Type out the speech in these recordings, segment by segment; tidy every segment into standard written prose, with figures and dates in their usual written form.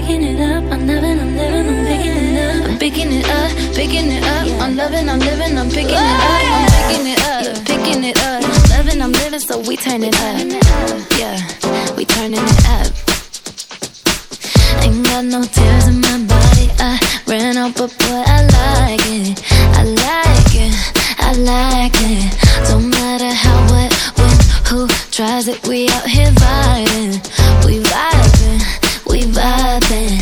picking it up. I'm loving, I'm living, I'm picking it up. I'm picking it up, picking it up. I'm loving, I'm living, I'm picking it up. I'm picking it up, picking it up. Loving, I'm living, so we turn it up. Yeah, we turning it up. Ain't got no tears in my body. I ran out, but boy, I like it. I like it, I like it. Don't matter how, what, when, who tries it. We out here vibing. We vibing, we vibing.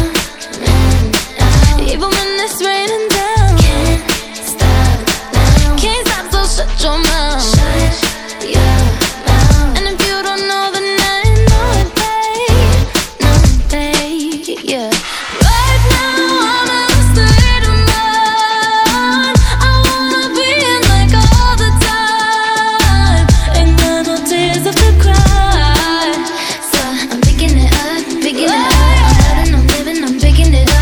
Even when it's raining down, can't stop now. Can't stop, so shut your mouth. Shut your mouth. And if you don't know, then I know it, babe. Know it, babe, yeah. Right now, I'm in a state of mind. I wanna be in like all the time. Ain't got no tears left to cry. So I'm picking it up, picking it up. I'm loving, I'm living, I'm picking it up.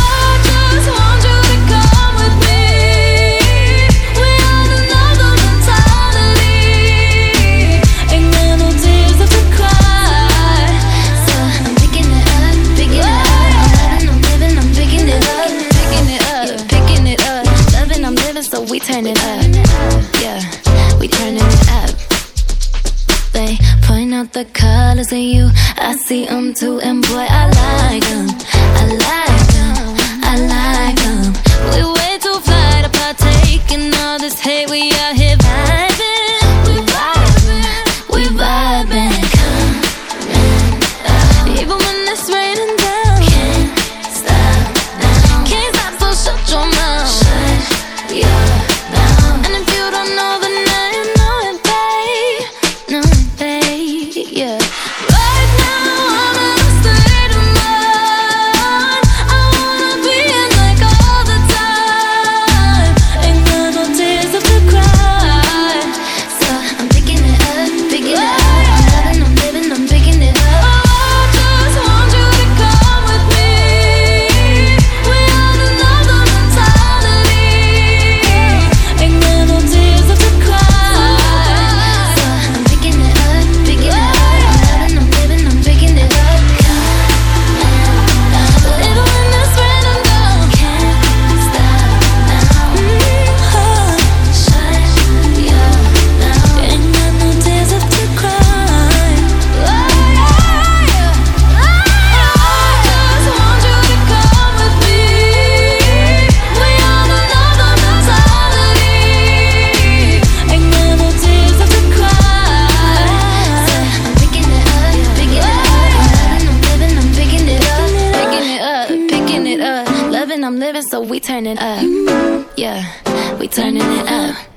So we turn it up, yeah, we turning it up. They point out the colors in you, I see them too, and boy, I like them, I like them, I like them. We way too fly to partake in all this hate, we out here vibing. We vibing, we vibing. Even when it's raining down, can't stop now. Can't stop, so shut your mouth. Yeah, and if you don't know, then I know it, babe. Know it, babe, yeah. Right now, I'm in a state of mind. I wanna be in like all the time. Ain't got no tears left to cry. So I'm picking it up, picking it up. I'm loving, I'm living, I'm picking it up. I just want you to come with me. We are another mentality. Ain't got no tears left to cry. So I'm picking it up, picking it up. I'm loving, I'm living, I'm picking it up. Even when it's raining down, can't stop now. Shut your mouth. Ain't got no tears left to cry. I just want you to come with me. We on another mentality. Ain't got no tears left to cry. So I'm picking it up, picking it up. I'm loving, I'm living, I'm picking it up. Picking it up, picking it up. Loving, I'm living, so we turn it up. Yeah, we turning it up.